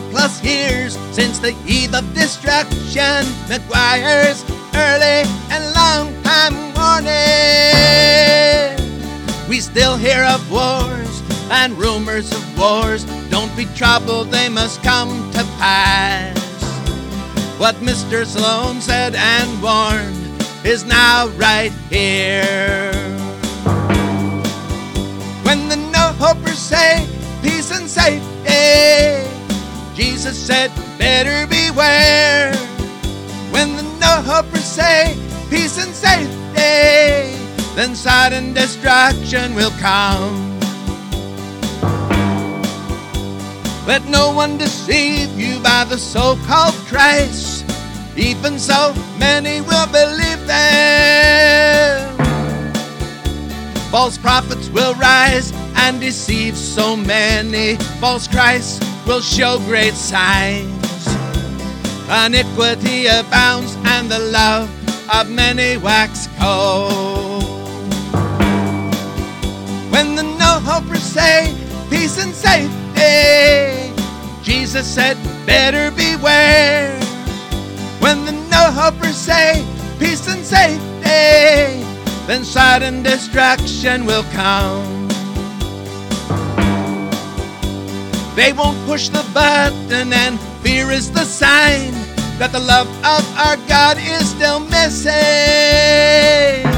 plus years since the eve of destruction. McGuire's early and long time warning. We still hear of wars and rumors of wars. Don't be troubled, they must come to pass. What Mr. Sloan said and warned is now right here. When the no-hopers say peace and safety, Jesus said, better beware. When the no-hopers say peace and safety, then sudden destruction will come. Let no one deceive you by the so-called Christ. Even so, many will believe them. False prophets will rise and deceive so many. False Christs will show great signs. Iniquity abounds and the love of many wax cold. When the no-hopers say peace and safety, Jesus said, better beware. When the no-hopers say peace and safety, then sudden destruction will come. They won't push the button, and fear is the sign that the love of our God is still missing.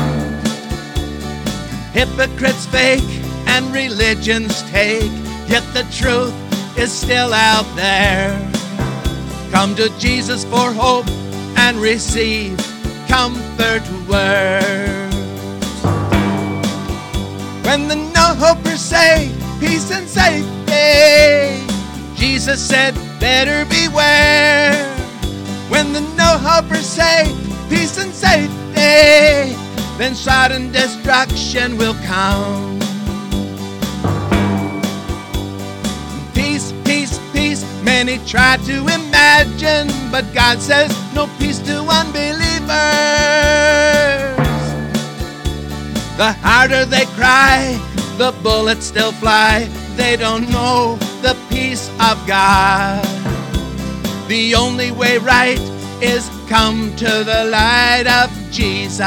Hypocrites fake and religions take, yet the truth is still out there. Come to Jesus for hope and receive comfort words. When the no-hopers say peace and safety, Jesus said, better beware. When the no-hopers say peace and safety, then sudden destruction will come. Peace, peace, peace, many try to imagine, but God says no peace to unbelievers. The harder they cry, the bullets still fly. They don't know the peace of God. The only way right is come to the light of Jesus.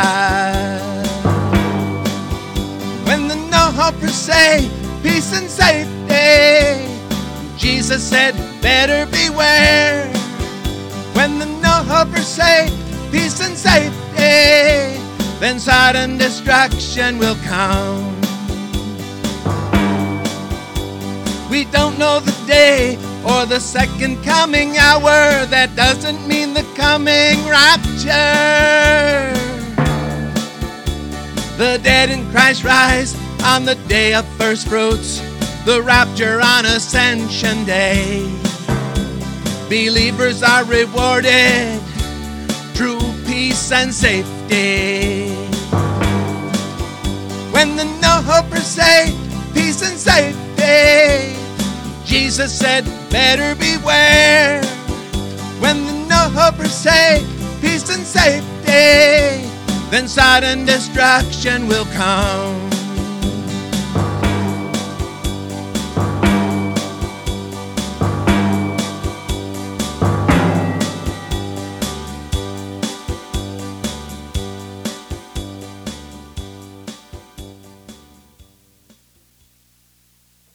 When the no-hopers say peace and safety, Jesus said, better beware. When the no-hopers say peace and safety, then sudden destruction will come. We don't know the day or the second coming hour. That doesn't mean the coming rapture. The dead in Christ rise on the day of first fruits, the rapture on Ascension Day. Believers are rewarded true peace and safety. When the no-hopers say peace and safety, Jesus said, better beware. When the no-hopers say peace and safety, then sudden destruction will come.